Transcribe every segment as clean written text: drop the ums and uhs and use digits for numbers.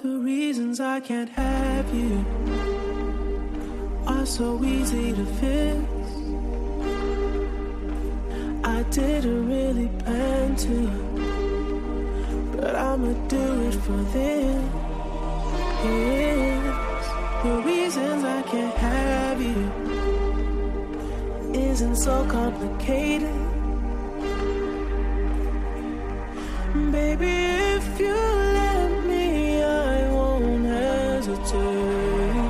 The reasons I can't have you are so easy to fix. I didn't really plan to, but I'ma do it for this. The reasons I can't have you isn't so complicated. Baby, if you let me, I won't hesitate.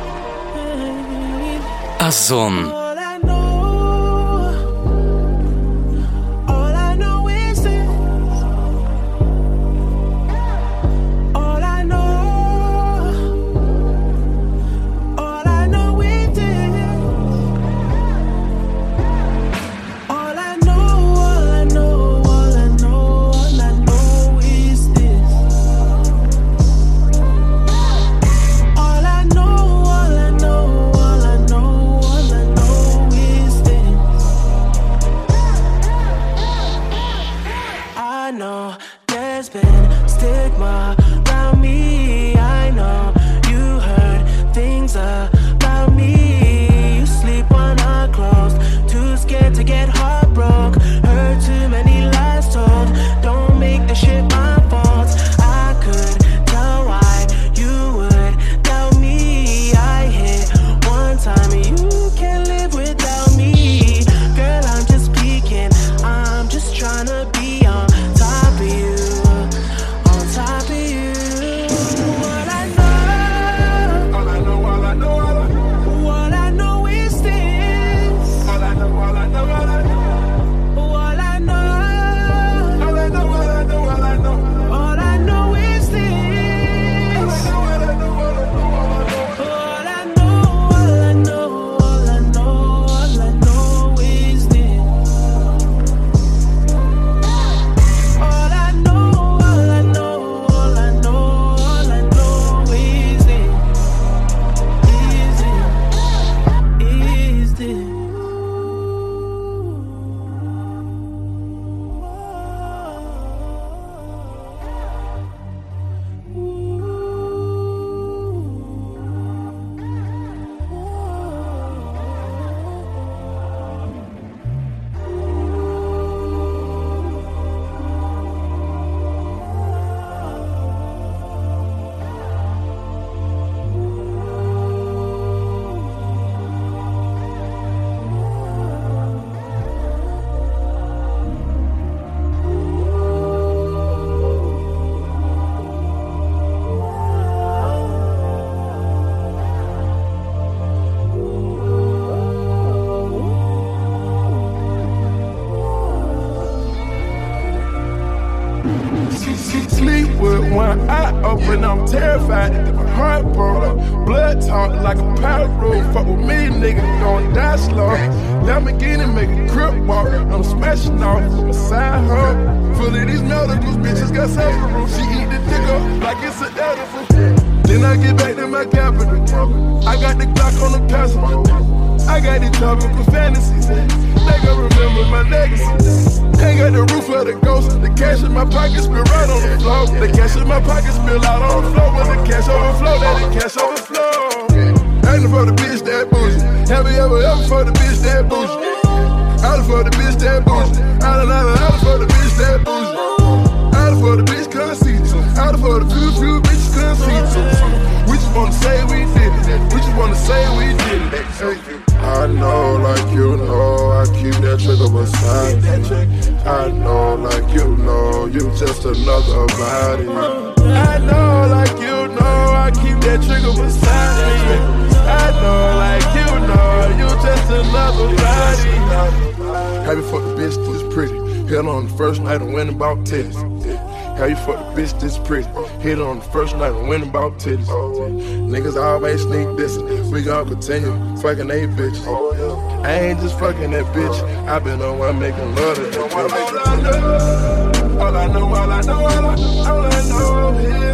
Озон. Sleep with one eye open, I'm terrified. My heart broke, blood talk like a power road. Fuck with me, nigga, gon' die slow. Lamborghini make a crip walk, I'm smashing off my side hoe. Full of these medicals, bitches got several. She eat the dick up like it's an edible. Then I get back to my capital. I got the Glock on the passenger. I got these tropical fantasies. They gon' remember my legacy. Ain't got the roof of the ghost. The cash in my pocket spill right on the floor. The cash in my pocket spill out on the floor. When the cash overflow, let the cash overflow. Ain't for the bitch that bougie. Have you ever for the bitch that bougie? Out for the bitch that bougie. Out for the bitch that bougie. Out for the bitch conceit. Out for the few bitches conceit. We just wanna say we did it. We just wanna say we did it. I know, like you know, I keep that trigger beside me. I know, like you know, you just another body. I know, like you know, I keep that trigger beside me. I know, like you know, you just another body. Happy for the bitch this pretty. Hit on the first night and went about titties. How you fuck the bitch this pretty? Hit on the first night and went about titties. Niggas always sneak dissing. We gon' continue fucking they bitches. I ain't just fucking that bitch. I been the one making love to that bitch. All I know, all I know, all I know, all I know is